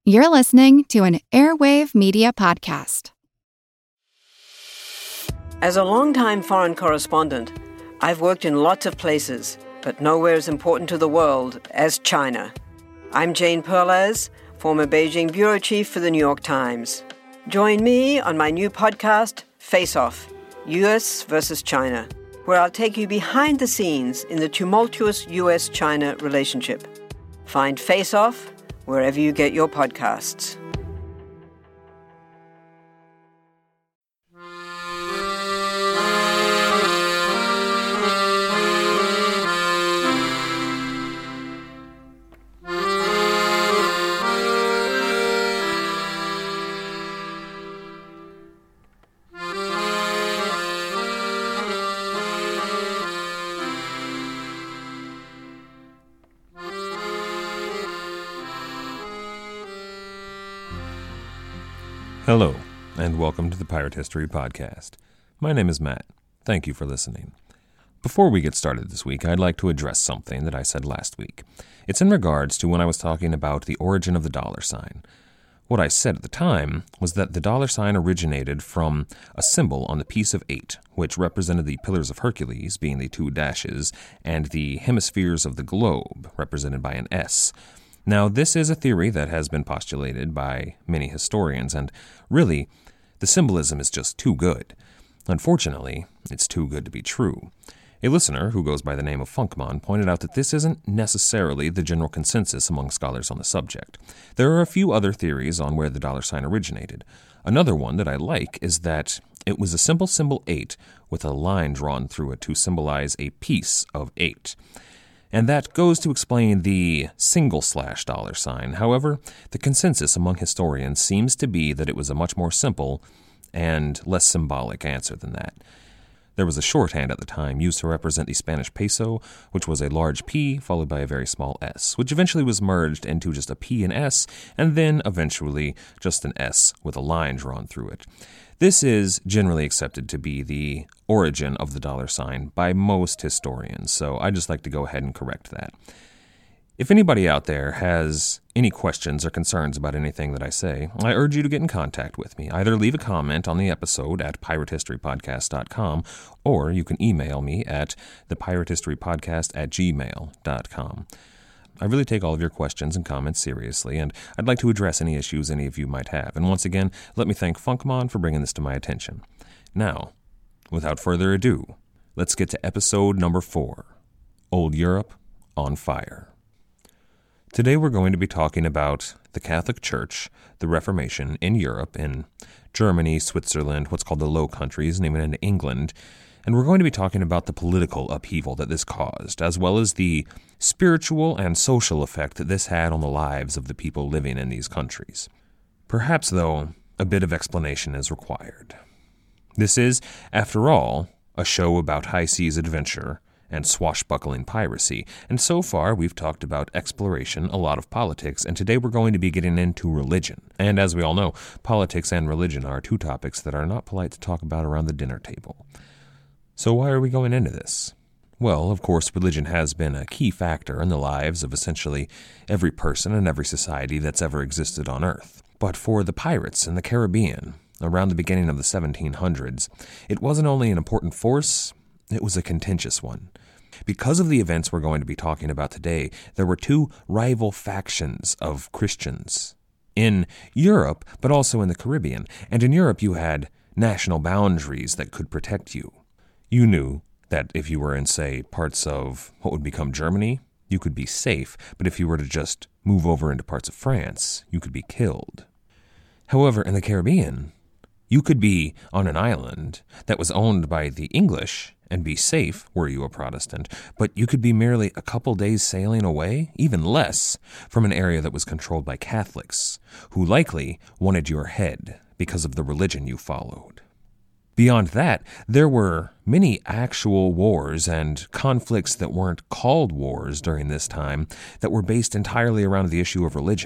You're listening to an Airwave Media Podcast. As a longtime foreign correspondent, I've worked in lots of places, but nowhere as important to the world as China. I'm Jane Perlez, former Beijing bureau chief for the New York Times. Join me on my new podcast, Face Off, U.S. versus China, where I'll take you behind the scenes in the tumultuous U.S.-China relationship. Find Face Off wherever you get your podcasts. Hello, and welcome to the Pirate History Podcast. My name is Matt. Thank you for listening. Before we get started this week, I'd like to address something that I said last week. It's in regards to when I was talking about the origin of the dollar sign. What I said at the time was that the dollar sign originated from a symbol on the piece of 8, which represented the Pillars of Hercules, being the 2 dashes, and the hemispheres of the globe, represented by an S. Now, this is a theory that has been postulated by many historians, and really, the symbolism is just too good. Unfortunately, it's too good to be true. A listener who goes by the name of Funkmon pointed out that this isn't necessarily the general consensus among scholars on the subject. There are a few other theories on where the dollar sign originated. Another one that I like is that it was a simple symbol 8 with a line drawn through it to symbolize a piece of 8. And that goes to explain the single/$ dollar sign. However, the consensus among historians seems to be that it was a much more simple and less symbolic answer than that. There was a shorthand at the time used to represent the Spanish peso, which was a large P followed by a very small s, which eventually was merged into just a P and S, and then eventually just an S with a line drawn through it. This is generally accepted to be the origin of the dollar sign by most historians, so I'd just like to go ahead and correct that. If anybody out there has any questions or concerns about anything that I say, I urge you to get in contact with me. Either leave a comment on the episode at piratehistorypodcast.com, or you can email me at thepiratehistorypodcast@gmail.com. I really take all of your questions and comments seriously, and I'd like to address any issues any of you might have. And once again, let me thank Funkmon for bringing this to my attention. Now, without further ado, let's get to episode number 4, Old Europe on Fire. Today we're going to be talking about the Catholic Church, the Reformation in Europe, in Germany, Switzerland, what's called the Low Countries, and even in England. And we're going to be talking about the political upheaval that this caused, as well as the spiritual and social effect that this had on the lives of the people living in these countries. Perhaps, though, a bit of explanation is required. This is, after all, a show about high seas adventure and swashbuckling piracy, and so far we've talked about exploration, a lot of politics, and today we're going to be getting into religion. And as we all know, politics and religion are 2 topics that are not polite to talk about around the dinner table. So why are we going into this? Well, of course, religion has been a key factor in the lives of essentially every person and every society that's ever existed on Earth. But for the pirates in the Caribbean, around the beginning of the 1700s, it wasn't only an important force, it was a contentious one. Because of the events we're going to be talking about today, there were 2 rival factions of Christians in Europe, but also in the Caribbean. And in Europe, you had national boundaries that could protect you. You knew that if you were in, say, parts of what would become Germany, you could be safe, but if you were to just move over into parts of France, you could be killed. However, in the Caribbean, you could be on an island that was owned by the English and be safe were you a Protestant, but you could be merely a couple days sailing away, even less, from an area that was controlled by Catholics, who likely wanted your head because of the religion you followed. Beyond that, there were many actual wars and conflicts that weren't called wars during this time that were based entirely around the issue of religion.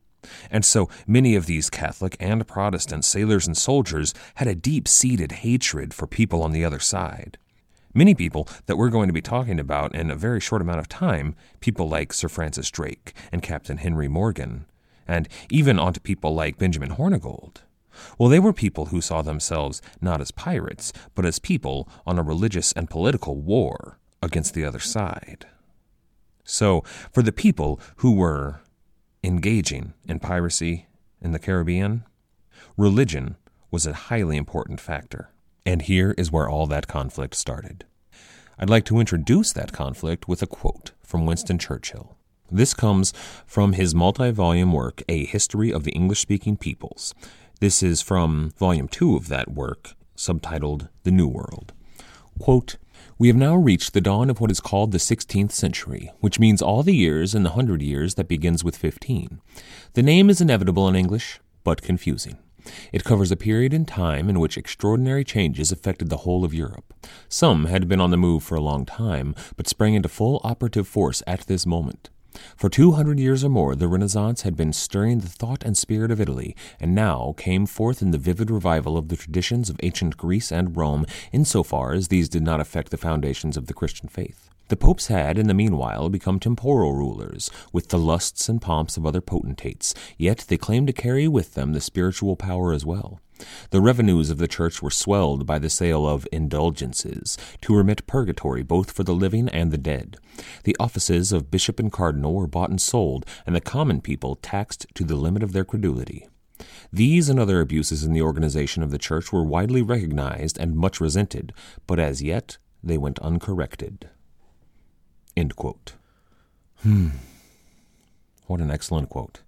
And so many of these Catholic and Protestant sailors and soldiers had a deep-seated hatred for people on the other side. Many people that we're going to be talking about in a very short amount of time, people like Sir Francis Drake and Captain Henry Morgan, and even onto people like Benjamin Hornigold. Well, they were people who saw themselves not as pirates, but as people on a religious and political war against the other side. So, for the people who were engaging in piracy in the Caribbean, religion was a highly important factor. And here is where all that conflict started. I'd like to introduce that conflict with a quote from Winston Churchill. This comes from his multi-volume work, A History of the English-Speaking Peoples. This is from Volume 2 of that work, subtitled The New World. Quote, "We have now reached the dawn of what is called the 16th century, which means all the years in the 100 years that begins with 15. The name is inevitable in English, but confusing. It covers a period in time in which extraordinary changes affected the whole of Europe. Some had been on the move for a long time, but sprang into full operative force at this moment. For 200 years or more, the Renaissance had been stirring the thought and spirit of Italy, and now came forth in the vivid revival of the traditions of ancient Greece and Rome, insofar as these did not affect the foundations of the Christian faith. The popes had, in the meanwhile, become temporal rulers, with the lusts and pomps of other potentates, yet they claimed to carry with them the spiritual power as well. The revenues of the church were swelled by the sale of indulgences, to remit purgatory both for the living and the dead. The offices of bishop and cardinal were bought and sold, and the common people taxed to the limit of their credulity. These and other abuses in the organization of the church were widely recognized and much resented, but as yet they went uncorrected." End quote. What an excellent quote.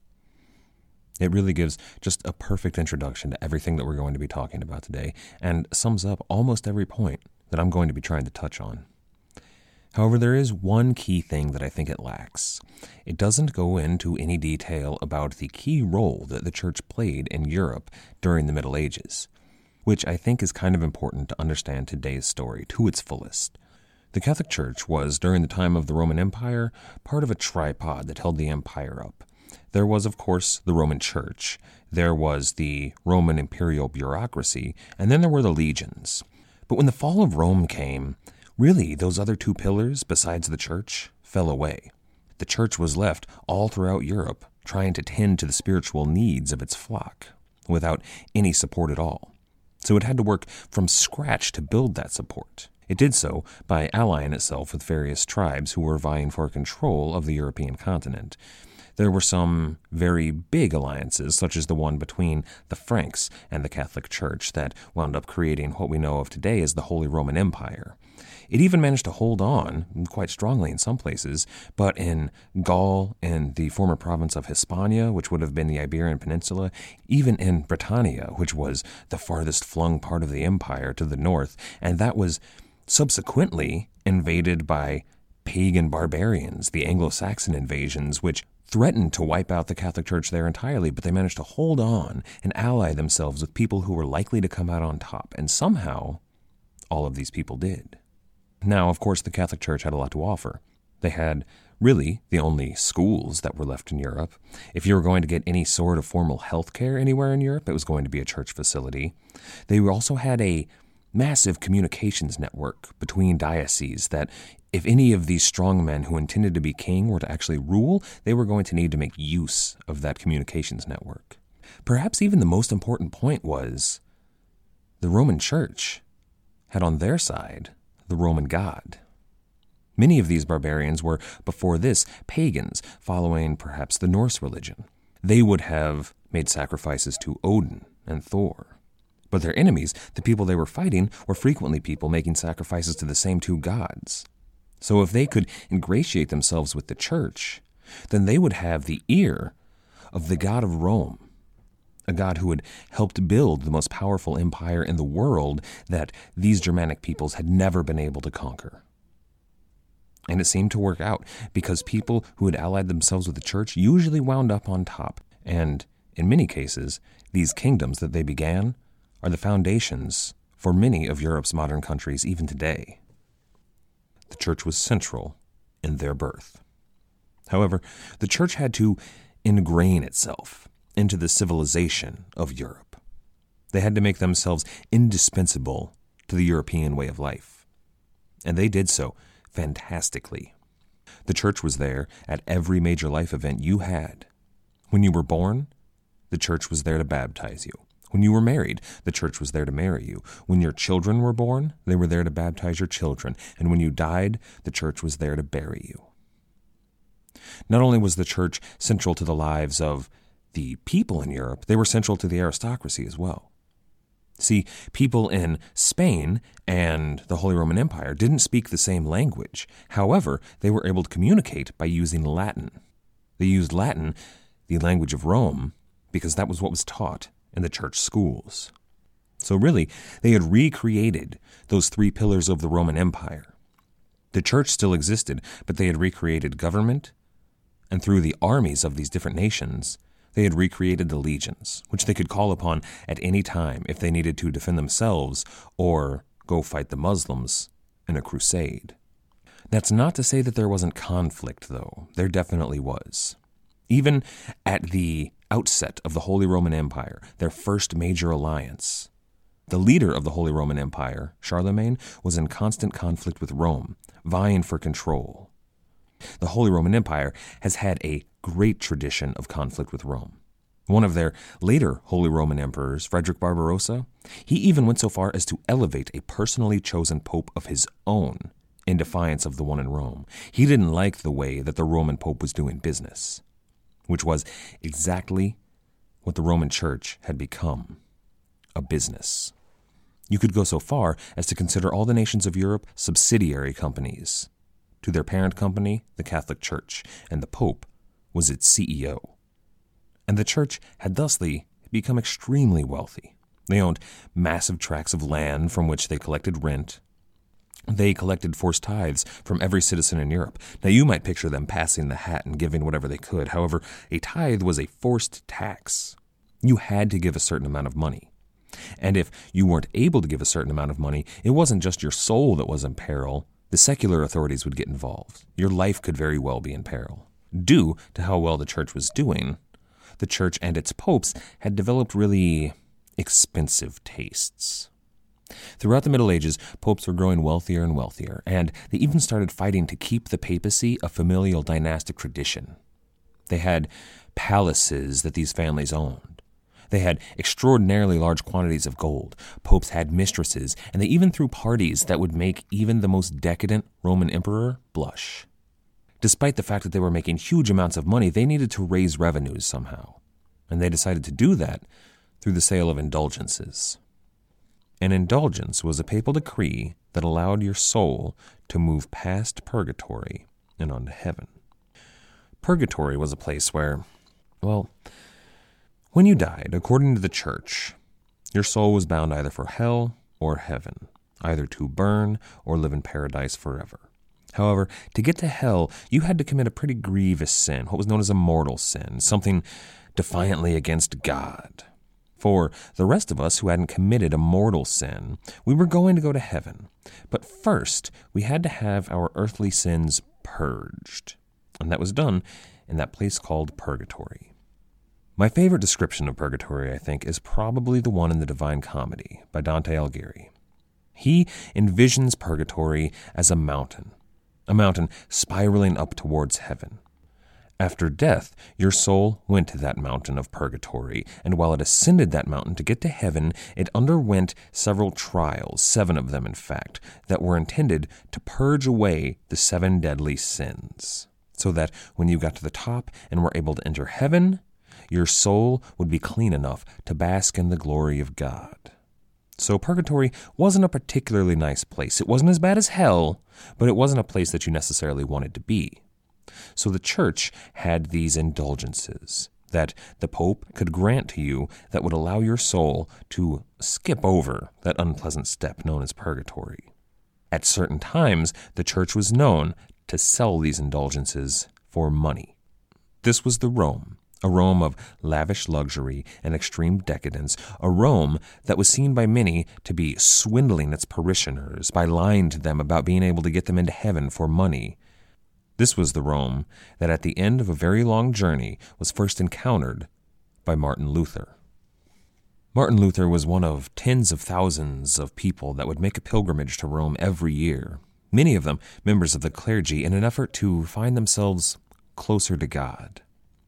It really gives just a perfect introduction to everything that we're going to be talking about today, and sums up almost every point that I'm going to be trying to touch on. However, there is one key thing that I think it lacks. It doesn't go into any detail about the key role that the church played in Europe during the Middle Ages, which I think is kind of important to understand today's story to its fullest. The Catholic Church was, during the time of the Roman Empire, part of a tripod that held the empire up. There was, of course, the Roman Church, there was the Roman imperial bureaucracy, and then there were the legions. But when the fall of Rome came, really those other two pillars, besides the Church, fell away. The Church was left all throughout Europe, trying to tend to the spiritual needs of its flock, without any support at all. So it had to work from scratch to build that support. It did so by allying itself with various tribes who were vying for control of the European continent. There were some very big alliances, such as the one between the Franks and the Catholic Church, that wound up creating what we know of today as the Holy Roman Empire. It even managed to hold on, quite strongly in some places, but in Gaul, in the former province of Hispania, which would have been the Iberian Peninsula, even in Britannia, which was the farthest flung part of the empire to the north, and that was subsequently invaded by pagan barbarians, the Anglo-Saxon invasions, which threatened to wipe out the Catholic Church there entirely, but they managed to hold on and ally themselves with people who were likely to come out on top, and somehow all of these people did. Now, of course, the Catholic Church had a lot to offer. They had really the only schools that were left in Europe. If you were going to get any sort of formal health care anywhere in Europe, it was going to be a church facility. They also had a massive communications network between dioceses that if any of these strong men who intended to be king were to actually rule, they were going to need to make use of that communications network. Perhaps even the most important point was the Roman Church had on their side the Roman God. Many of these barbarians were, before this, pagans, following perhaps the Norse religion. They would have made sacrifices to Odin and Thor. But their enemies, the people they were fighting, were frequently people making sacrifices to the same two gods. So if they could ingratiate themselves with the church, then they would have the ear of the God of Rome, a god who had helped build the most powerful empire in the world that these Germanic peoples had never been able to conquer. And it seemed to work out, because people who had allied themselves with the church usually wound up on top. And in many cases, these kingdoms that they began are the foundations for many of Europe's modern countries even today. The church was central in their birth. However, the church had to ingrain itself into the civilization of Europe. They had to make themselves indispensable to the European way of life. And they did so fantastically. The church was there at every major life event you had. When you were born, the church was there to baptize you. When you were married, the church was there to marry you. When your children were born, they were there to baptize your children. And when you died, the church was there to bury you. Not only was the church central to the lives of the people in Europe, they were central to the aristocracy as well. See, people in Spain and the Holy Roman Empire didn't speak the same language. However, they were able to communicate by using Latin. They used Latin, the language of Rome, because that was what was taught in the church schools. So really, they had recreated those three pillars of the Roman Empire. The church still existed, but they had recreated government, and through the armies of these different nations, they had recreated the legions, which they could call upon at any time if they needed to defend themselves or go fight the Muslims in a crusade. That's not to say that there wasn't conflict, though. There definitely was. Even at the outset of the Holy Roman Empire, their first major alliance, the leader of the Holy Roman Empire, Charlemagne, was in constant conflict with Rome, vying for control. The Holy Roman Empire has had a great tradition of conflict with Rome. One of their later Holy Roman emperors, Frederick Barbarossa, he even went so far as to elevate a personally chosen pope of his own in defiance of the one in Rome. He didn't like the way that the Roman pope was doing business, which was exactly what the Roman Church had become, a business. You could go so far as to consider all the nations of Europe subsidiary companies to their parent company, the Catholic Church, and the Pope was its CEO. And the Church had thusly become extremely wealthy. They owned massive tracts of land from which they collected rent. They collected forced tithes from every citizen in Europe. Now, you might picture them passing the hat and giving whatever they could. However, a tithe was a forced tax. You had to give a certain amount of money. And if you weren't able to give a certain amount of money, it wasn't just your soul that was in peril. The secular authorities would get involved. Your life could very well be in peril. Due to how well the church was doing, the church and its popes had developed really expensive tastes. Throughout the Middle Ages, popes were growing wealthier and wealthier, and they even started fighting to keep the papacy a familial dynastic tradition. They had palaces that these families owned. They had extraordinarily large quantities of gold. Popes had mistresses, and they even threw parties that would make even the most decadent Roman emperor blush. Despite the fact that they were making huge amounts of money, they needed to raise revenues somehow, and they decided to do that through the sale of indulgences. An indulgence was a papal decree that allowed your soul to move past purgatory and onto heaven. Purgatory was a place where, well, when you died, according to the church, your soul was bound either for hell or heaven, either to burn or live in paradise forever. However, to get to hell, you had to commit a pretty grievous sin, what was known as a mortal sin, something defiantly against God. For the rest of us who hadn't committed a mortal sin, we were going to go to heaven. But first, we had to have our earthly sins purged, and that was done in that place called purgatory. My favorite description of purgatory, I think, is probably the one in the Divine Comedy by Dante Alighieri. He envisions purgatory as a mountain spiraling up towards heaven. After death, your soul went to that mountain of purgatory, and while it ascended that mountain to get to heaven, it underwent several trials, 7 of them in fact, that were intended to purge away the 7 deadly sins, so that when you got to the top and were able to enter heaven, your soul would be clean enough to bask in the glory of God. So purgatory wasn't a particularly nice place. It wasn't as bad as hell, but it wasn't a place that you necessarily wanted to be. So the church had these indulgences that the Pope could grant to you that would allow your soul to skip over that unpleasant step known as purgatory. At certain times, the church was known to sell these indulgences for money. This was the Rome. A Rome of lavish luxury and extreme decadence, a Rome that was seen by many to be swindling its parishioners by lying to them about being able to get them into heaven for money. This was the Rome that at the end of a very long journey was first encountered by Martin Luther. Martin Luther was one of tens of thousands of people that would make a pilgrimage to Rome every year, many of them members of the clergy, in an effort to find themselves closer to God.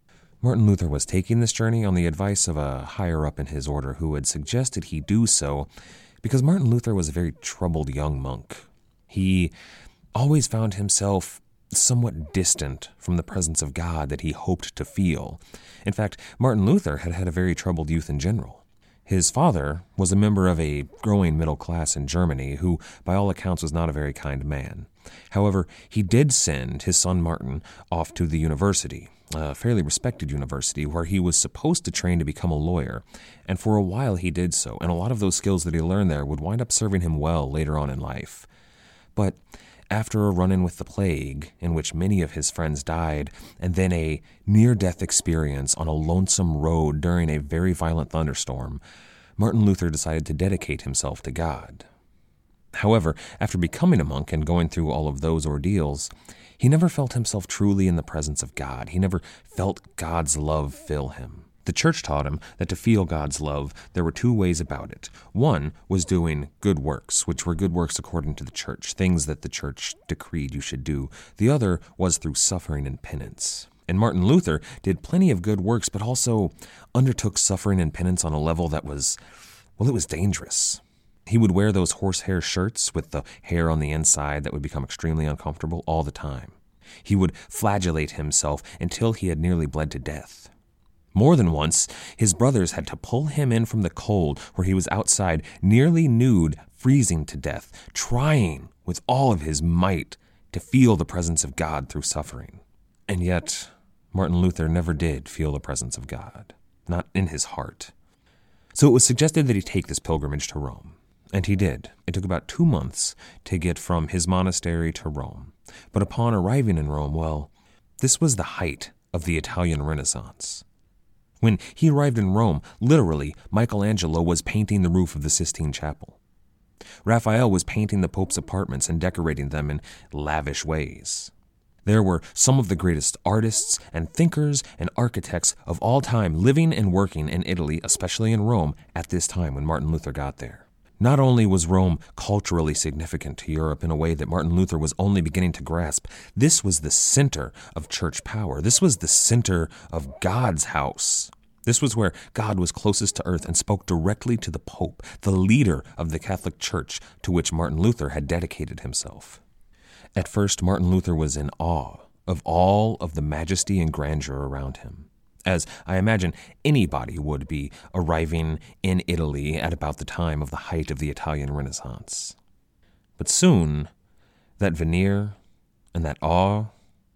Martin Luther was taking this journey on the advice of a higher-up in his order who had suggested he do so because Martin Luther was a very troubled young monk. He always found himself somewhat distant from the presence of God that he hoped to feel. In fact, Martin Luther had had a very troubled youth in general. His father was a member of a growing middle class in Germany who, by all accounts, was not a very kind man. However, he did send his son Martin off to the university, a fairly respected university, where he was supposed to train to become a lawyer. And for a while he did so, and a lot of those skills that he learned there would wind up serving him well later on in life. But after a run-in with the plague, in which many of his friends died, and then a near-death experience on a lonesome road during a very violent thunderstorm, Martin Luther decided to dedicate himself to God. However, after becoming a monk and going through all of those ordeals, he never felt himself truly in the presence of God. He never felt God's love fill him. The church taught him that to feel God's love, there were two ways about it. One was doing good works, which were good works according to the church, things that the church decreed you should do. The other was through suffering and penance. And Martin Luther did plenty of good works, but also undertook suffering and penance on a level that was, well, it was dangerous. He would wear those horsehair shirts with the hair on the inside that would become extremely uncomfortable all the time. He would flagellate himself until he had nearly bled to death. More than once, his brothers had to pull him in from the cold where he was outside, nearly nude, freezing to death, trying with all of his might to feel the presence of God through suffering. And yet, Martin Luther never did feel the presence of God, not in his heart. So it was suggested that he take this pilgrimage to Rome. And he did. It took about 2 months to get from his monastery to Rome. But upon arriving in Rome, well, this was the height of the Italian Renaissance. When he arrived in Rome, literally, Michelangelo was painting the roof of the Sistine Chapel. Raphael was painting the Pope's apartments and decorating them in lavish ways. There were some of the greatest artists and thinkers and architects of all time living and working in Italy, especially in Rome, at this time when Martin Luther got there. Not only was Rome culturally significant to Europe in a way that Martin Luther was only beginning to grasp, this was the center of church power. This was the center of God's house. This was where God was closest to earth and spoke directly to the Pope, the leader of the Catholic Church to which Martin Luther had dedicated himself. At first, Martin Luther was in awe of all of the majesty and grandeur around him, as I imagine anybody would be arriving in Italy at about the time of the height of the Italian Renaissance. But soon, that veneer and that awe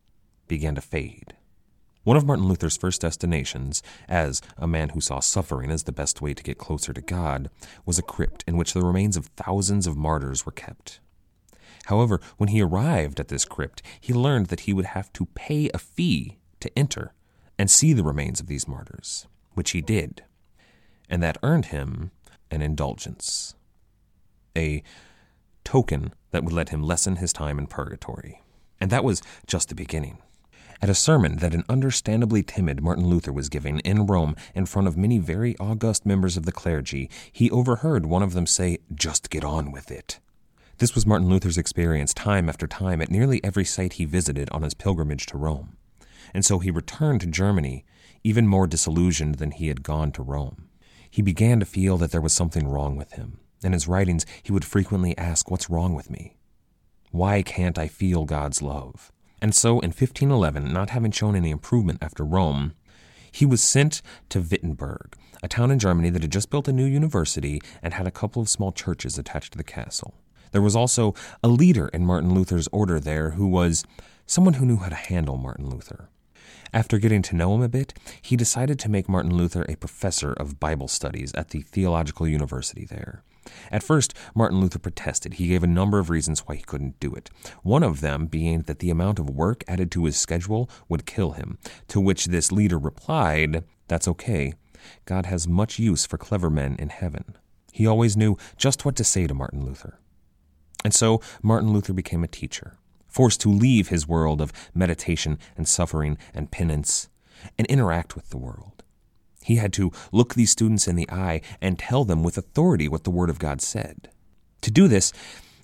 began to fade. One of Martin Luther's first destinations, as a man who saw suffering as the best way to get closer to God, was a crypt in which the remains of thousands of martyrs were kept. However, when he arrived at this crypt, he learned that he would have to pay a fee to enter and see the remains of these martyrs, which he did, and that earned him an indulgence, a token that would let him lessen his time in purgatory. And that was just the beginning. At a sermon that an understandably timid Martin Luther was giving in Rome in front of many very august members of the clergy, he overheard one of them say, "Just get on with it." This was Martin Luther's experience time after time at nearly every site he visited on his pilgrimage to Rome. And so he returned to Germany even more disillusioned than he had gone to Rome. He began to feel that there was something wrong with him. In his writings, he would frequently ask, "What's wrong with me? Why can't I feel God's love?" And so in 1511, not having shown any improvement after Rome, he was sent to Wittenberg, a town in Germany that had just built a new university and had a couple of small churches attached to the castle. There was also a leader in Martin Luther's order there who was someone who knew how to handle Martin Luther. After getting to know him a bit, he decided to make Martin Luther a professor of Bible studies at the theological university there. At first, Martin Luther protested. He gave a number of reasons why he couldn't do it. One of them being that the amount of work added to his schedule would kill him, to which this leader replied, "That's okay. God has much use for clever men in heaven." He always knew just what to say to Martin Luther. And so Martin Luther became a teacher, forced to leave his world of meditation and suffering and penance and interact with the world. He had to look these students in the eye and tell them with authority what the Word of God said. To do this,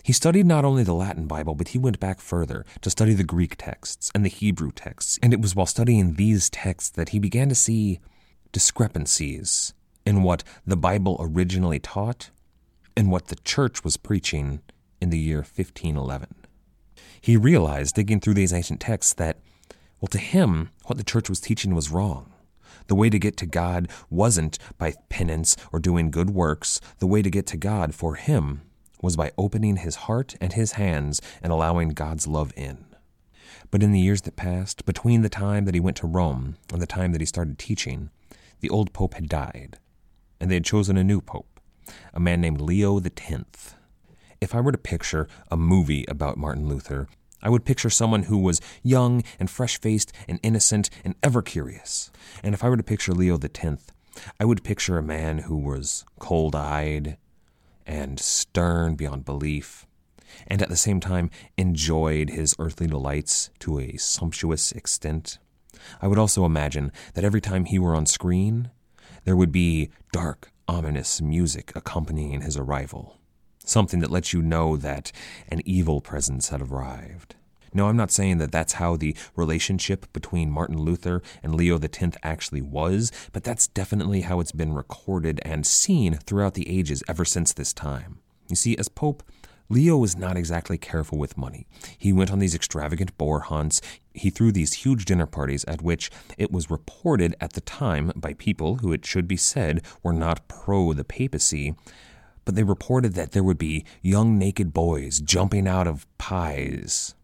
He studied not only the Latin Bible, but he went back further to study the Greek texts and the Hebrew texts. And it was while studying these texts that he began to see discrepancies in what the Bible originally taught and what the church was preaching in the year 1511. He realized, digging through these ancient texts, that, well, to him, what the church was teaching was wrong. The way to get to God wasn't by penance or doing good works. The way to get to God for him was by opening his heart and his hands and allowing God's love in. But in the years that passed, between the time that he went to Rome and the time that he started teaching, the old pope had died, and they had chosen a new pope, a man named Leo X. If I were to picture a movie about Martin Luther, I would picture someone who was young and fresh-faced and innocent and ever curious. And if I were to picture Leo X, I would picture a man who was cold-eyed and stern beyond belief, and at the same time enjoyed his earthly delights to a sumptuous extent. I would also imagine that every time he were on screen, there would be dark, ominous music accompanying his arrival, something that lets you know that an evil presence had arrived. No, I'm not saying that that's how the relationship between Martin Luther and Leo X actually was, but that's definitely how it's been recorded and seen throughout the ages ever since this time. You see, as Pope, Leo was not exactly careful with money. He went on these extravagant boar hunts. He threw these huge dinner parties at which it was reported at the time by people who, it should be said, were not pro the papacy, but they reported that there would be young naked boys jumping out of pies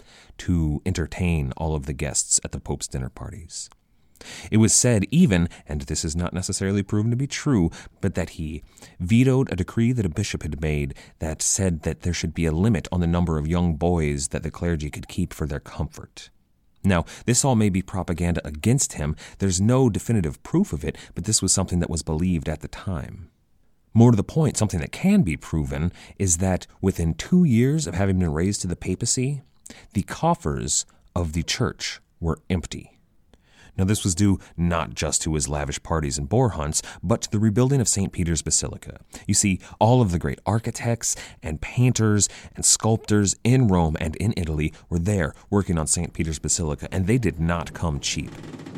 to entertain all of the guests at the Pope's dinner parties. It was said even, and this is not necessarily proven to be true, but that he vetoed a decree that a bishop had made that said that there should be a limit on the number of young boys that the clergy could keep for their comfort. Now, this all may be propaganda against him. There's no definitive proof of it, but this was something that was believed at the time. More to the point, something that can be proven is that within 2 years of having been raised to the papacy, the coffers of the church were empty. Now, this was due not just to his lavish parties and boar hunts, but to the rebuilding of St. Peter's Basilica. You see, all of the great architects and painters and sculptors in Rome and in Italy were there working on St. Peter's Basilica, and they did not come cheap.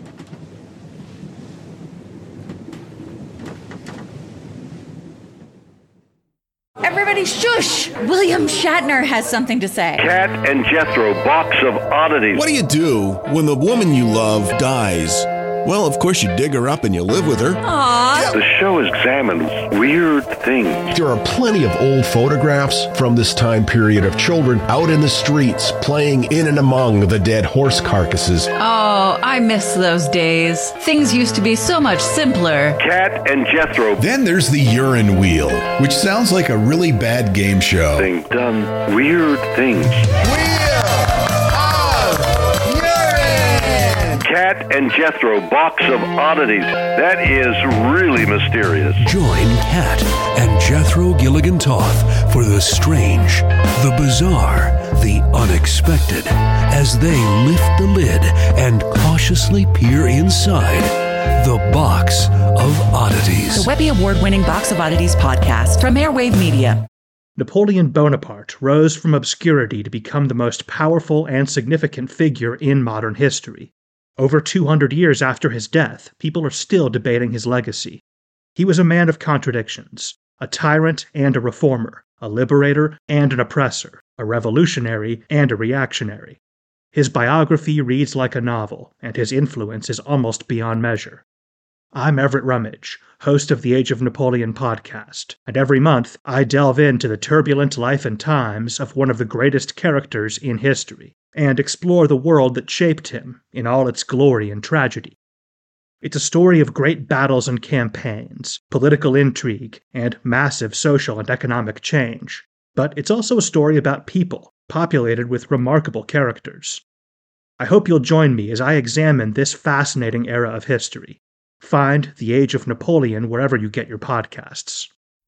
Everybody shush! William Shatner has something to say. Cat and Jethro, box of oddities. What do you do when the woman you love dies? Well, of course you dig her up and you live with her. Aww. The show examines weird things. There are plenty of old photographs from this time period of children out in the streets playing in and among the dead horse carcasses. Oh, I miss those days. Things used to be so much simpler. Cat and Jethro. Then there's the urine wheel, which sounds like a really bad game show. Thing done weird things. Cat and Jethro, box of oddities. That is really mysterious. Join Cat and Jethro Gilligan Toth for the strange, the bizarre, the unexpected, as they lift the lid and cautiously peer inside the Box of Oddities. The Webby Award-winning Box of Oddities podcast from Airwave Media. Napoleon Bonaparte rose from obscurity to become the most powerful and significant figure in modern history. Over 200 years after his death, people are still debating his legacy. He was a man of contradictions, a tyrant and a reformer, a liberator and an oppressor, a revolutionary and a reactionary. His biography reads like a novel, and his influence is almost beyond measure. I'm Everett Rummage, host of the Age of Napoleon podcast, and every month I delve into the turbulent life and times of one of the greatest characters in history, and explore the world that shaped him in all its glory and tragedy. It's a story of great battles and campaigns, political intrigue, and massive social and economic change. But it's also a story about people, populated with remarkable characters. I hope you'll join me as I examine this fascinating era of history. Find The Age of Napoleon wherever you get your podcasts.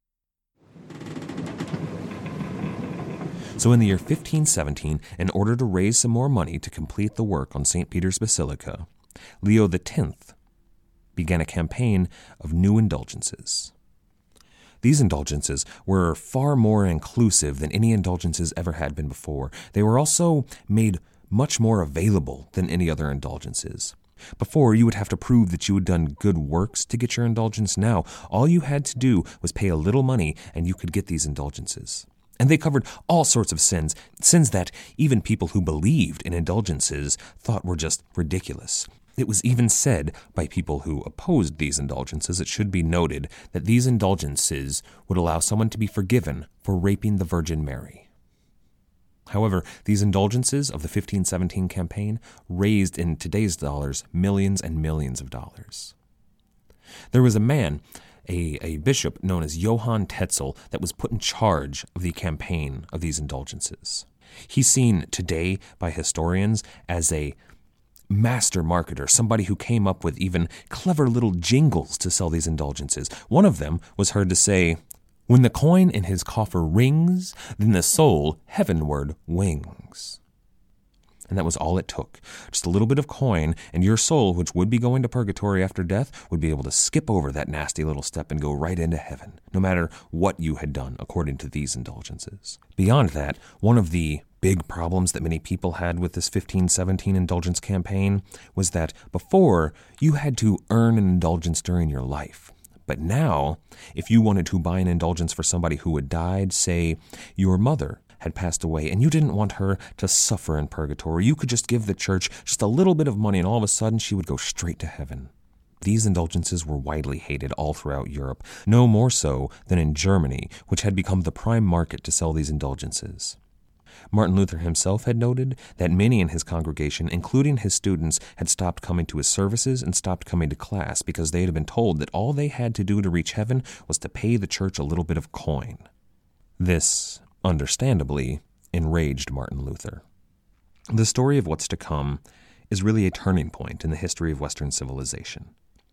So in the year 1517, in order to raise some more money to complete the work on St. Peter's Basilica, Leo X began a campaign of new indulgences. These indulgences were far more inclusive than any indulgences ever had been before. They were also made much more available than any other indulgences. Before, you would have to prove that you had done good works to get your indulgence. Now, all you had to do was pay a little money and you could get these indulgences. And they covered all sorts of sins that even people who believed in indulgences thought were just ridiculous. It was even said by people who opposed these indulgences, it should be noted, that these indulgences would allow someone to be forgiven for raping the Virgin Mary. However, these indulgences of the 1517 campaign raised in today's dollars millions and millions of dollars. There was a man, a bishop known as Johann Tetzel, that was put in charge of the campaign of these indulgences. He's seen today by historians as a master marketer, somebody who came up with even clever little jingles to sell these indulgences. One of them was heard to say, "When the coin in his coffer rings, then the soul heavenward wings." And that was all it took. Just a little bit of coin, and your soul, which would be going to purgatory after death, would be able to skip over that nasty little step and go right into heaven, no matter what you had done, according to these indulgences. Beyond that, one of the big problems that many people had with this 1517 indulgence campaign was that before, you had to earn an indulgence during your life. But now, if you wanted to buy an indulgence for somebody who had died, say your mother had passed away, and you didn't want her to suffer in purgatory, you could just give the church just a little bit of money, and all of a sudden she would go straight to heaven. These indulgences were widely hated all throughout Europe, no more so than in Germany, which had become the prime market to sell these indulgences. Martin Luther himself had noted that many in his congregation, including his students, had stopped coming to his services and stopped coming to class because they had been told that all they had to do to reach heaven was to pay the church a little bit of coin. This, understandably, enraged Martin Luther. The story of what's to come is really a turning point in the history of Western civilization.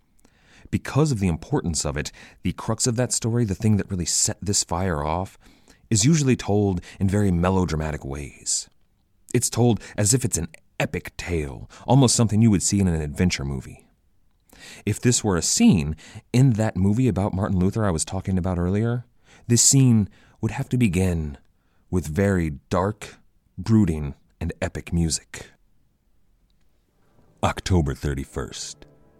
Because of the importance of it, the crux of that story, the thing that really set this fire off, is usually told in very melodramatic ways. It's told as if it's an epic tale, almost something you would see in an adventure movie. If this were a scene in that movie about Martin Luther I was talking about earlier, this scene would have to begin with very dark, brooding, and epic music. October 31st,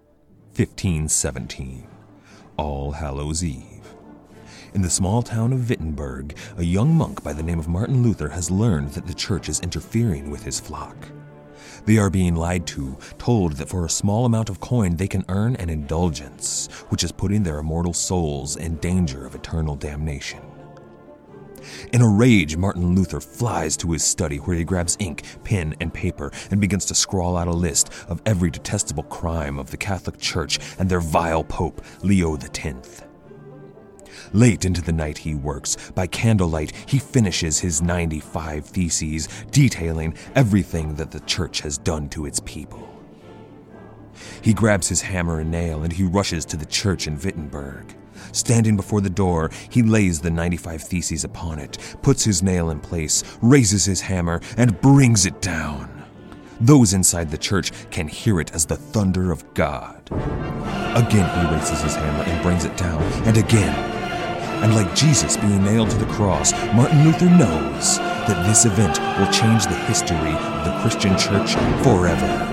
1517, All Hallows Eve. In the small town of Wittenberg, a young monk by the name of Martin Luther has learned that the church is interfering with his flock. They are being lied to, told that for a small amount of coin they can earn an indulgence, which is putting their immortal souls in danger of eternal damnation. In a rage, Martin Luther flies to his study where he grabs ink, pen, and paper and begins to scrawl out a list of every detestable crime of the Catholic Church and their vile Pope, Leo X. Late into the night he works. By candlelight, he finishes his 95 Theses, detailing everything that the Church has done to its people. He grabs his hammer and nail and he rushes to the church in Wittenberg. Standing before the door, he lays the 95 Theses upon it, puts his nail in place, raises his hammer, and brings it down. Those inside the church can hear it as the thunder of God. Again he raises his hammer and brings it down, and again. And like Jesus being nailed to the cross, Martin Luther knows that this event will change the history of the Christian church forever.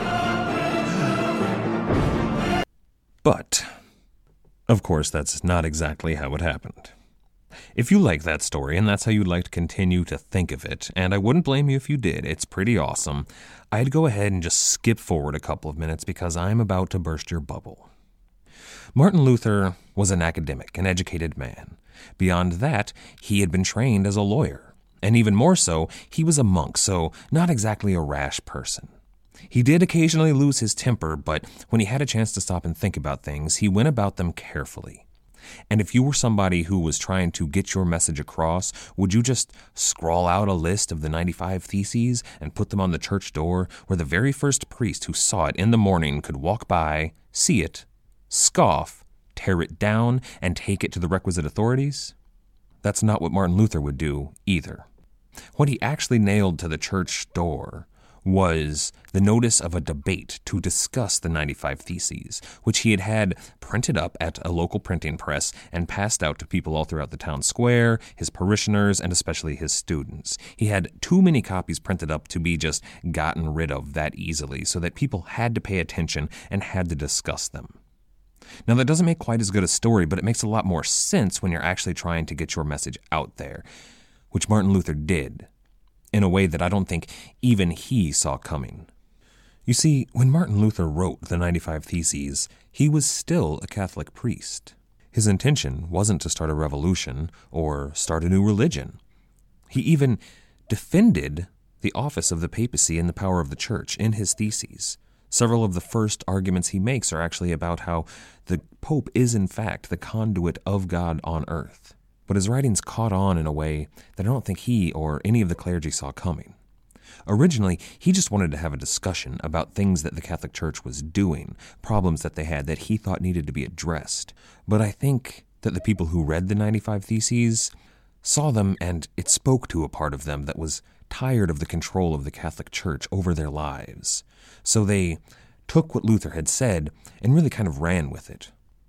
But, of course, that's not exactly how it happened. If you like that story, and that's how you'd like to continue to think of it, and I wouldn't blame you if you did, it's pretty awesome, I'd go ahead and just skip forward a couple of minutes because I'm about to burst your bubble. Martin Luther was an academic, an educated man. Beyond that, he had been trained as a lawyer. And even more so, he was a monk, so not exactly a rash person. He did occasionally lose his temper, but when he had a chance to stop and think about things, he went about them carefully. And if you were somebody who was trying to get your message across, would you just scrawl out a list of the 95 Theses and put them on the church door where the very first priest who saw it in the morning could walk by, see it, scoff, tear it down, and take it to the requisite authorities? That's not what Martin Luther would do either. What he actually nailed to the church door was the notice of a debate to discuss the 95 Theses, which he had printed up at a local printing press and passed out to people all throughout the town square, his parishioners, and especially his students. He had too many copies printed up to be just gotten rid of that easily, so that people had to pay attention and had to discuss them. Now, that doesn't make quite as good a story, but it makes a lot more sense when you're actually trying to get your message out there, which Martin Luther did, in a way that I don't think even he saw coming. You see, when Martin Luther wrote the 95 Theses, he was still a Catholic priest. His intention wasn't to start a revolution or start a new religion. He even defended the office of the papacy and the power of the church in his theses. Several of the first arguments he makes are actually about how the Pope is in fact the conduit of God on earth. But his writings caught on in a way that I don't think he or any of the clergy saw coming. Originally, he just wanted to have a discussion about things that the Catholic Church was doing, problems that they had that he thought needed to be addressed. But I think that the people who read the 95 Theses saw them, and it spoke to a part of them that was tired of the control of the Catholic Church over their lives. So they took what Luther had said and really kind of ran with it.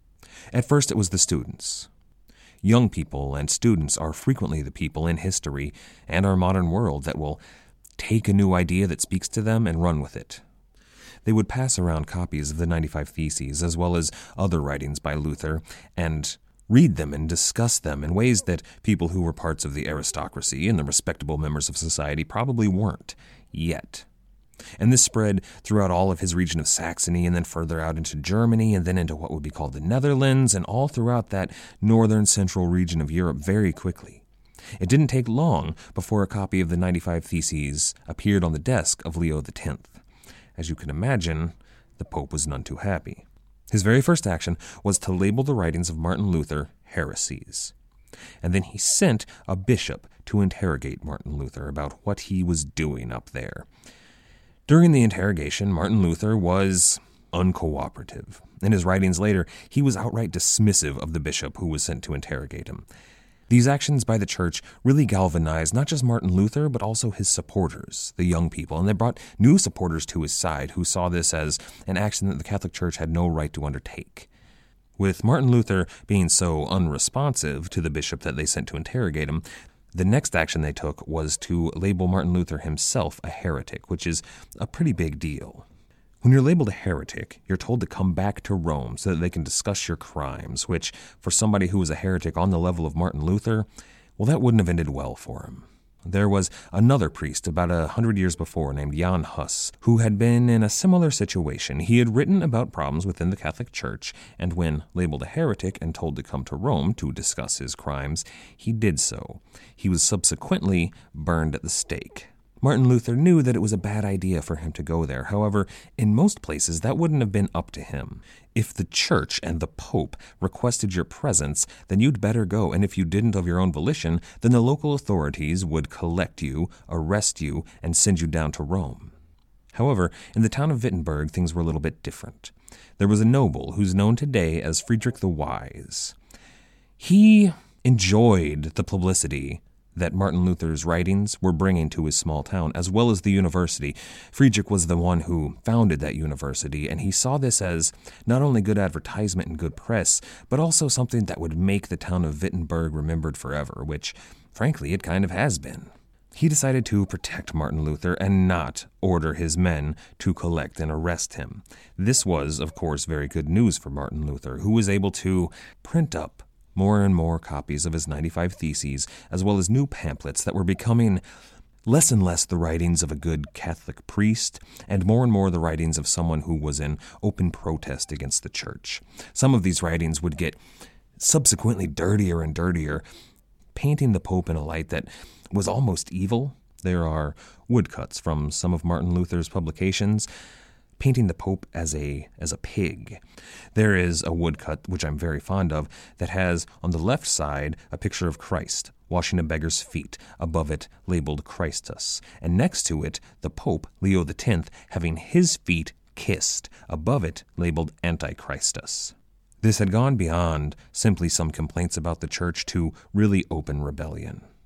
At first, it was the students. Young people and students are frequently the people in history and our modern world that will take a new idea that speaks to them and run with it. They would pass around copies of the 95 Theses as well as other writings by Luther and read them and discuss them in ways that people who were parts of the aristocracy and the respectable members of society probably weren't yet. And this spread throughout all of his region of Saxony and then further out into Germany and then into what would be called the Netherlands and all throughout that northern central region of Europe very quickly. It didn't take long before a copy of the 95 Theses appeared on the desk of Leo X. As you can imagine, the Pope was none too happy. His very first action was to label the writings of Martin Luther heresies. And then he sent a bishop to interrogate Martin Luther about what he was doing up there. During the interrogation, Martin Luther was uncooperative. In his writings later, he was outright dismissive of the bishop who was sent to interrogate him. These actions by the church really galvanized not just Martin Luther, but also his supporters, the young people, and they brought new supporters to his side who saw this as an action that the Catholic Church had no right to undertake. With Martin Luther being so unresponsive to the bishop that they sent to interrogate him, the next action they took was to label Martin Luther himself a heretic, which is a pretty big deal. When you're labeled a heretic, you're told to come back to Rome so that they can discuss your crimes, which, for somebody who was a heretic on the level of Martin Luther, well, that wouldn't have ended well for him. There was another priest about 100 years before named Jan Hus, who had been in a similar situation. He had written about problems within the Catholic Church, and when labeled a heretic and told to come to Rome to discuss his crimes, he did so. He was subsequently burned at the stake. Martin Luther knew that it was a bad idea for him to go there. However, in most places, that wouldn't have been up to him. If the church and the Pope requested your presence, then you'd better go, and if you didn't of your own volition, then the local authorities would collect you, arrest you, and send you down to Rome. However, in the town of Wittenberg, things were a little bit different. There was a noble who's known today as Friedrich the Wise. He enjoyed the publicity that Martin Luther's writings were bringing to his small town, as well as the university. Friedrich was the one who founded that university, and he saw this as not only good advertisement and good press, but also something that would make the town of Wittenberg remembered forever, which, frankly, it kind of has been. He decided to protect Martin Luther and not order his men to collect and arrest him. This was, of course, very good news for Martin Luther, who was able to print up more and more copies of his 95 Theses, as well as new pamphlets that were becoming less and less the writings of a good Catholic priest, and more the writings of someone who was in open protest against the church. Some of these writings would get subsequently dirtier and dirtier, painting the Pope in a light that was almost evil. There are woodcuts from some of Martin Luther's publications painting the Pope as a pig. There is a woodcut, which I'm very fond of, that has on the left side a picture of Christ washing a beggar's feet, above it labeled Christus, and next to it the Pope, Leo X, having his feet kissed, above it labeled Antichristus. This had gone beyond simply some complaints about the church to really open rebellion.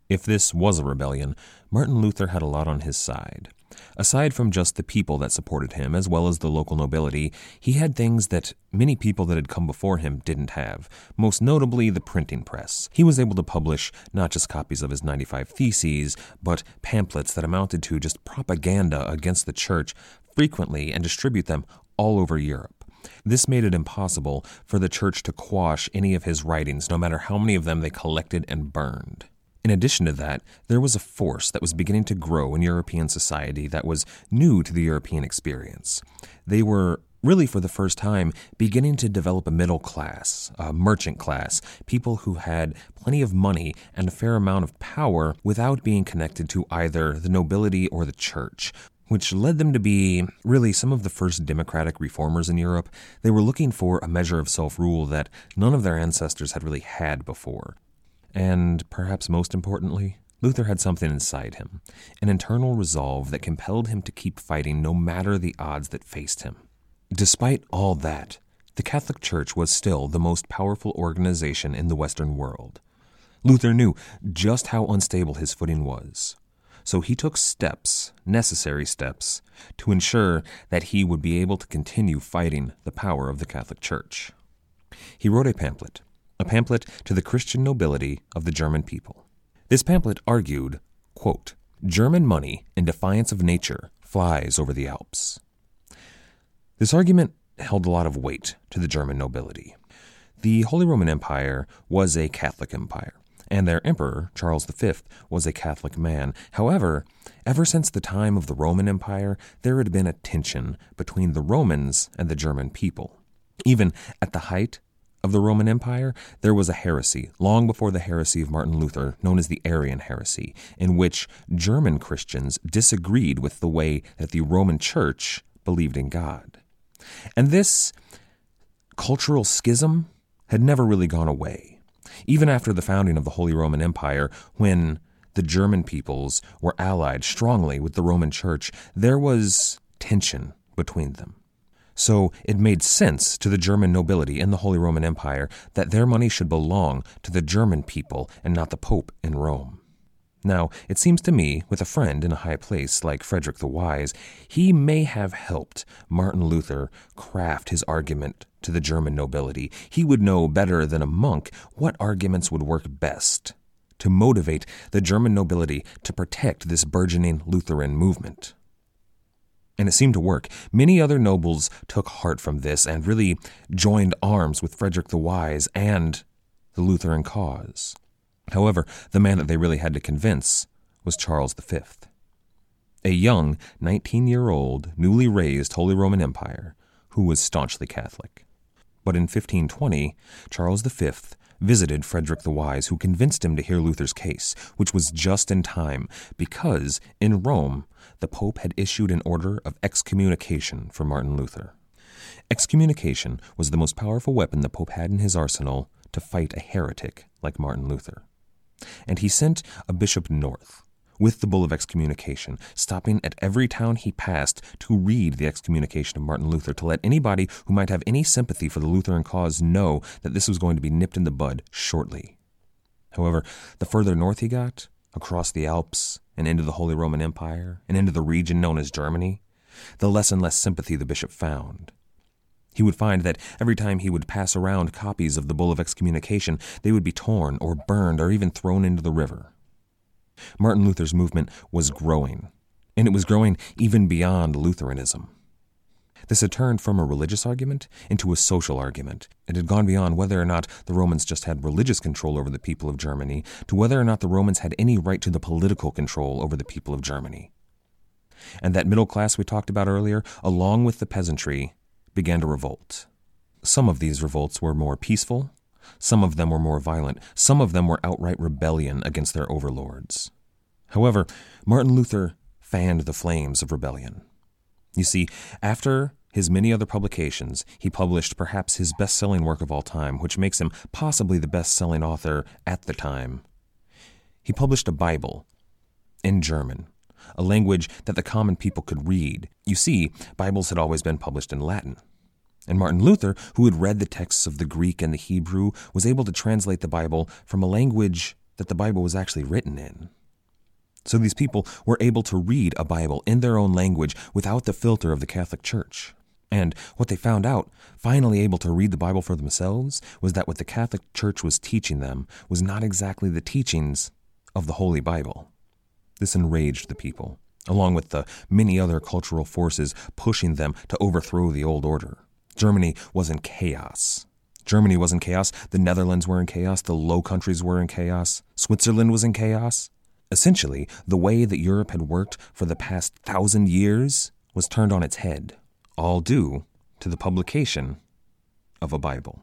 If this was a rebellion, Martin Luther had a lot on his side. Aside from just the people that supported him, as well as the local nobility, he had things that many people that had come before him didn't have, most notably the printing press. He was able to publish not just copies of his 95 Theses, but pamphlets that amounted to just propaganda against the church frequently and distribute them all over Europe. This made it impossible for the church to quash any of his writings, no matter how many of them they collected and burned. In addition to that, there was a force that was beginning to grow in European society that was new to the European experience. They were really, for the first time, beginning to develop a middle class, a merchant class, people who had plenty of money and a fair amount of power without being connected to either the nobility or the church, which led them to be really some of the first democratic reformers in Europe. They were looking for a measure of self-rule that none of their ancestors had really had before. And perhaps most importantly, Luther had something inside him, an internal resolve that compelled him to keep fighting no matter the odds that faced him. Despite all that, the Catholic Church was still the most powerful organization in the Western world. Luther knew just how unstable his footing was, so he took steps, necessary steps, to ensure that he would be able to continue fighting the power of the Catholic Church. He wrote a pamphlet to the Christian nobility of the German people. This pamphlet argued, quote, "German money, in defiance of nature, flies over the Alps." This argument held a lot of weight to the German nobility. The Holy Roman Empire was a Catholic empire, and their emperor, Charles V, was a Catholic man. However, ever since the time of the Roman Empire, there had been a tension between the Romans and the German people. Even at the height of the Roman Empire, there was a heresy, long before the heresy of Martin Luther, known as the Arian heresy, in which German Christians disagreed with the way that the Roman Church believed in God. And this cultural schism had never really gone away. Even after the founding of the Holy Roman Empire, when the German peoples were allied strongly with the Roman Church, there was tension between them. So it made sense to the German nobility in the Holy Roman Empire that their money should belong to the German people and not the Pope in Rome. Now, it seems to me, with a friend in a high place like Frederick the Wise, he may have helped Martin Luther craft his argument to the German nobility. He would know better than a monk what arguments would work best to motivate the German nobility to protect this burgeoning Lutheran movement. And it seemed to work. Many other nobles took heart from this and really joined arms with Frederick the Wise and the Lutheran cause. However, the man that they really had to convince was Charles V, a young 19-year-old, newly raised Holy Roman Empire who was staunchly Catholic. But in 1520, Charles V visited Frederick the Wise, who convinced him to hear Luther's case, which was just in time because in Rome, the Pope had issued an order of excommunication for Martin Luther. Excommunication was the most powerful weapon the Pope had in his arsenal to fight a heretic like Martin Luther. And he sent a bishop north with the bull of excommunication, stopping at every town he passed to read the excommunication of Martin Luther, to let anybody who might have any sympathy for the Lutheran cause know that this was going to be nipped in the bud shortly. However, the further north he got, across the Alps and into the Holy Roman Empire and into the region known as Germany, the less and less sympathy the bishop found. He would find that every time he would pass around copies of the bull of excommunication, they would be torn or burned or even thrown into the river. Martin Luther's movement was growing, and it was growing even beyond Lutheranism. This had turned from a religious argument into a social argument. It had gone beyond whether or not the Romans just had religious control over the people of Germany to whether or not the Romans had any right to the political control over the people of Germany. And that middle class we talked about earlier, along with the peasantry, began to revolt. Some of these revolts were more peaceful, some of them were more violent, some of them were outright rebellion against their overlords. However, Martin Luther fanned the flames of rebellion. You see, after his many other publications, he published perhaps his best-selling work of all time, which makes him possibly the best-selling author at the time. He published a Bible in German, a language that the common people could read. You see, Bibles had always been published in Latin. And Martin Luther, who had read the texts of the Greek and the Hebrew, was able to translate the Bible from a language that the Bible was actually written in. So these people were able to read a Bible in their own language without the filter of the Catholic Church. And what they found out, finally able to read the Bible for themselves, was that what the Catholic Church was teaching them was not exactly the teachings of the Holy Bible. This enraged the people, along with the many other cultural forces pushing them to overthrow the old order. Germany was in chaos. The Netherlands were in chaos. The Low Countries were in chaos. Switzerland was in chaos. Essentially, the way that Europe had worked for the past 1,000 years was turned on its head, all due to the publication of a Bible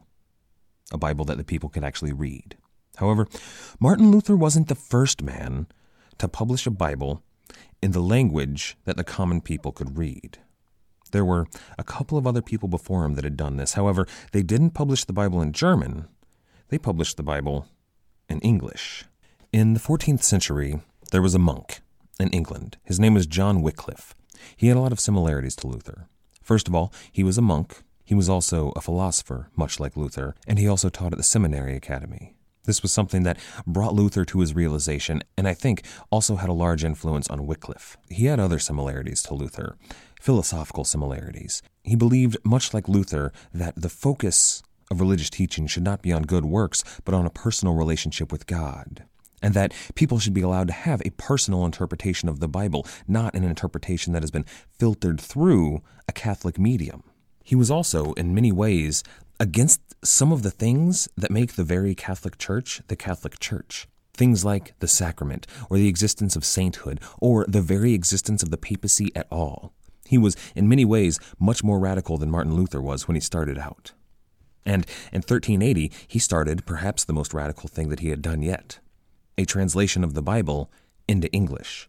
that the people could actually read. However, Martin Luther wasn't the first man to publish a Bible in the language that the common people could read. There were a couple of other people before him that had done this. However, they didn't publish the Bible in German. They published the Bible in English. In the 14th century, there was a monk in England. His name was John Wycliffe. He had a lot of similarities to Luther. First of all, he was a monk. He was also a philosopher, much like Luther, and he also taught at the seminary academy. This was something that brought Luther to his realization, and I think also had a large influence on Wycliffe. He had other similarities to Luther, philosophical similarities. He believed, much like Luther, that the focus of religious teaching should not be on good works, but on a personal relationship with God, and that people should be allowed to have a personal interpretation of the Bible, not an interpretation that has been filtered through a Catholic medium. He was also, in many ways, against some of the things that make the very Catholic Church the Catholic Church. Things like the sacrament, or the existence of sainthood, or the very existence of the papacy at all. He was, in many ways, much more radical than Martin Luther was when he started out. And in 1380, he started perhaps the most radical thing that he had done yet: a translation of the Bible into English.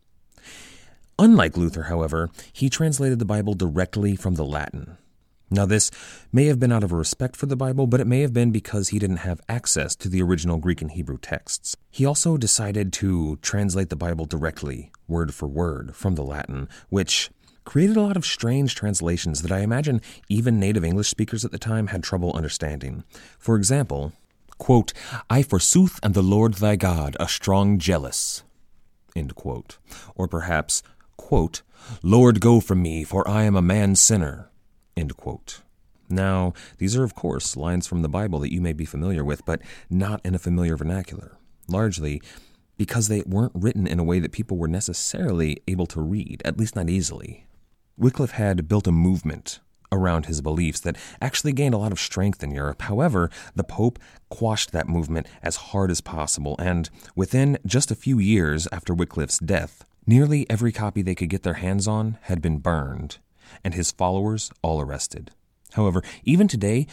Unlike Luther, however, he translated the Bible directly from the Latin. Now, this may have been out of a respect for the Bible, but it may have been because he didn't have access to the original Greek and Hebrew texts. He also decided to translate the Bible directly, word for word, from the Latin, which created a lot of strange translations that I imagine even native English speakers at the time had trouble understanding. For example, quote, "I forsooth am the Lord thy God, a strong jealous," end quote. Or perhaps, quote, "Lord, go from me, for I am a man sinner," end quote. Now, these are, of course, lines from the Bible that you may be familiar with, but not in a familiar vernacular, largely because they weren't written in a way that people were necessarily able to read, at least not easily. Wycliffe had built a movement around his beliefs that actually gained a lot of strength in Europe. However, the Pope quashed that movement as hard as possible, and within just a few years after Wycliffe's death, nearly every copy they could get their hands on had been burned, and his followers all arrested. However, even today,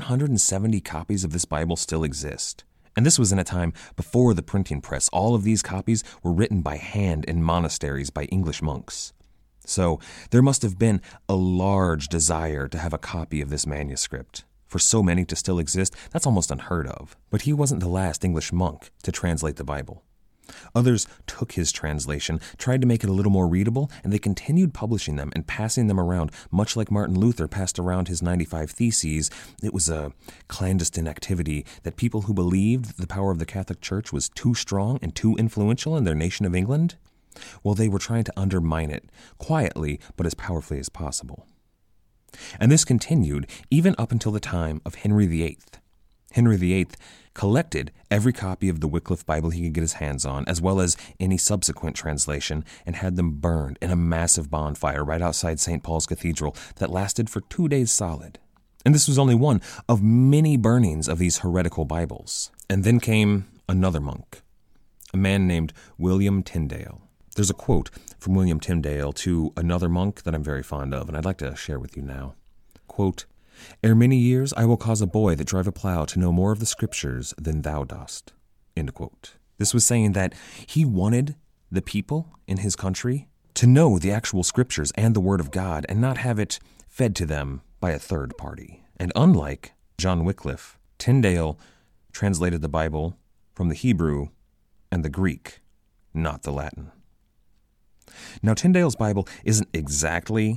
170 copies of this Bible still exist. And this was in a time before the printing press. All of these copies were written by hand in monasteries by English monks. So there must have been a large desire to have a copy of this manuscript. For so many to still exist, that's almost unheard of. But he wasn't the last English monk to translate the Bible. Others took his translation, tried to make it a little more readable, and they continued publishing them and passing them around, much like Martin Luther passed around his 95 Theses. It was a clandestine activity that people who believed the power of the Catholic Church was too strong and too influential in their nation of England, well, they were trying to undermine it, quietly but as powerfully as possible. And this continued even up until the time of Henry VIII. Henry VIII collected every copy of the Wycliffe Bible he could get his hands on, as well as any subsequent translation, and had them burned in a massive bonfire right outside St. Paul's Cathedral that lasted for 2 days solid. And this was only one of many burnings of these heretical Bibles. And then came another monk, a man named William Tyndale. There's a quote from William Tyndale to another monk that I'm very fond of, and I'd like to share with you now. Quote, "Ere many years I will cause a boy that drive a plow to know more of the Scriptures than thou dost." End quote. This was saying that he wanted the people in his country to know the actual Scriptures and the Word of God and not have it fed to them by a third party. And unlike John Wycliffe, Tyndale translated the Bible from the Hebrew and the Greek, not the Latin. Now, Tyndale's Bible isn't exactly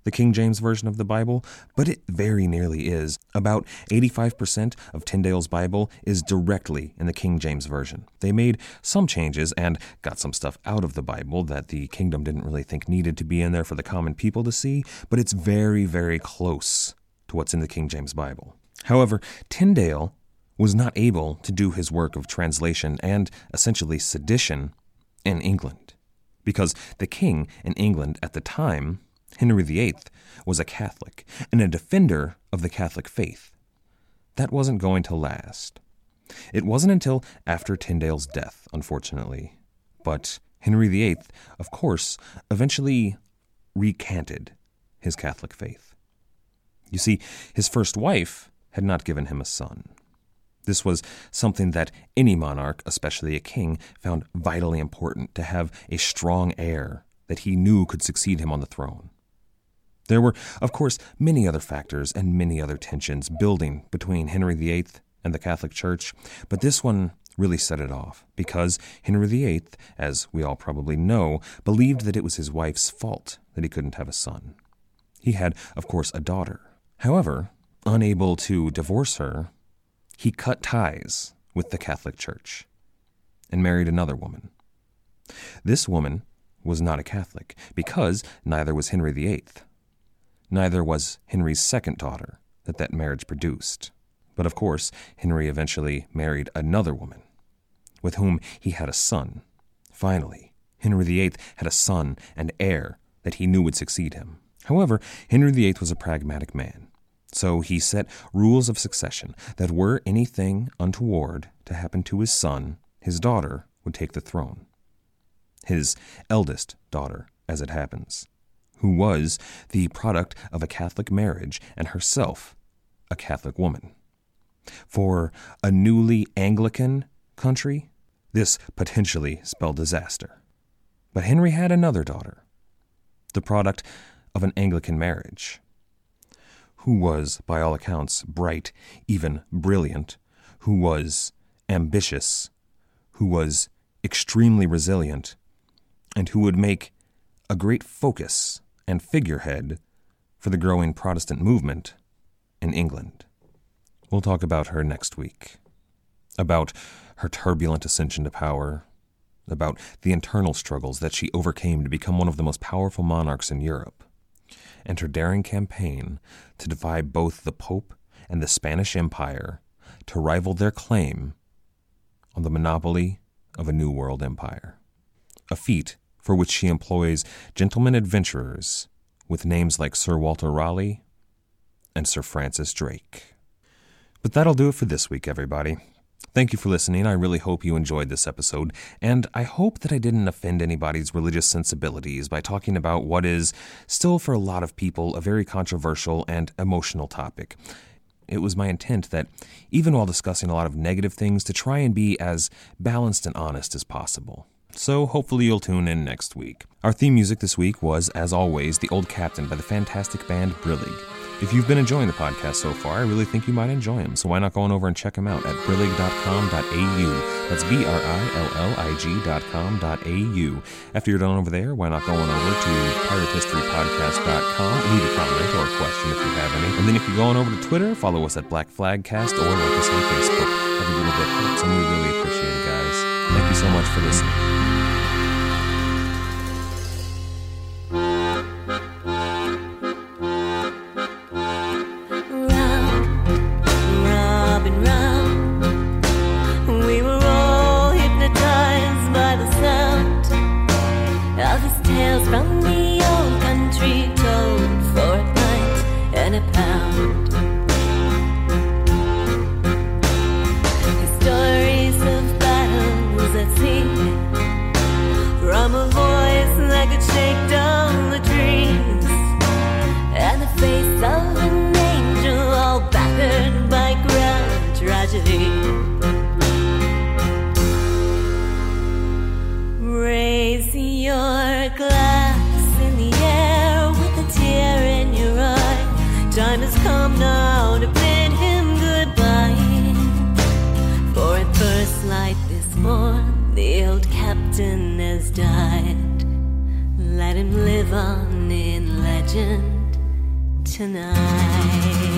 the King James Version of the Bible, but it very nearly is. About 85% of Tyndale's Bible is directly in the King James Version. They made some changes and got some stuff out of the Bible that the kingdom didn't really think needed to be in there for the common people to see, but it's very, very close to what's in the King James Bible. However, Tyndale was not able to do his work of translation and essentially sedition in England, because the king in England at the time, Henry VIII, was a Catholic and a defender of the Catholic faith. That wasn't going to last. It wasn't until after Tyndale's death, unfortunately. But Henry VIII, of course, eventually recanted his Catholic faith. You see, his first wife had not given him a son. This was something that any monarch, especially a king, found vitally important, to have a strong heir that he knew could succeed him on the throne. There were, of course, many other factors and many other tensions building between Henry VIII and the Catholic Church, but this one really set it off, because Henry VIII, as we all probably know, believed that it was his wife's fault that he couldn't have a son. He had, of course, a daughter. However, unable to divorce her, he cut ties with the Catholic Church and married another woman. This woman was not a Catholic, because neither was Henry VIII. Neither was Henry's second daughter that marriage produced. But of course, Henry eventually married another woman, with whom he had a son. Finally, Henry VIII had a son and heir that he knew would succeed him. However, Henry VIII was a pragmatic man, so he set rules of succession that were anything untoward to happen to his son, his daughter would take the throne. His eldest daughter, as it happens, who was the product of a Catholic marriage and herself a Catholic woman. For a newly Anglican country, this potentially spelled disaster. But Henry had another daughter, the product of an Anglican marriage, who was, by all accounts, bright, even brilliant, who was ambitious, who was extremely resilient, and who would make a great focus and figurehead for the growing Protestant movement in England. We'll talk about her next week, about her turbulent ascension to power, about the internal struggles that she overcame to become one of the most powerful monarchs in Europe, and her daring campaign to defy both the Pope and the Spanish Empire to rival their claim on the monopoly of a New World empire. A feat for which she employs gentlemen adventurers with names like Sir Walter Raleigh and Sir Francis Drake. But that'll do it for this week, everybody. Thank you for listening. I really hope you enjoyed this episode, and I hope that I didn't offend anybody's religious sensibilities by talking about what is still, for a lot of people, a very controversial and emotional topic. It was my intent that, even while discussing a lot of negative things, to try and be as balanced and honest as possible. So hopefully you'll tune in next week. Our theme music this week was, as always, The Old Captain by the fantastic band Brillig. If you've been enjoying the podcast so far, I really think you might enjoy them, so why not go on over and check them out at brillig.com.au. That's BRILLIG.com.au. After you're done over there, why not go on over to piratehistorypodcast.com, leave a comment or a question if you have any. And then if you go on over to Twitter, follow us at Black Flagcast or like us on Facebook. Every little bit helps, and we really appreciate it, guys. Thank you so much for listening. From the old country told for a pint and a pound. His stories of battles at sea, from a voice that could shake down the trees, and the face of an angel all battered by grand tragedy. Raise your glass in the air with a tear in your eye. Time has come now to bid him goodbye. For at first light this morn, the old captain has died. Let him live on in legend tonight.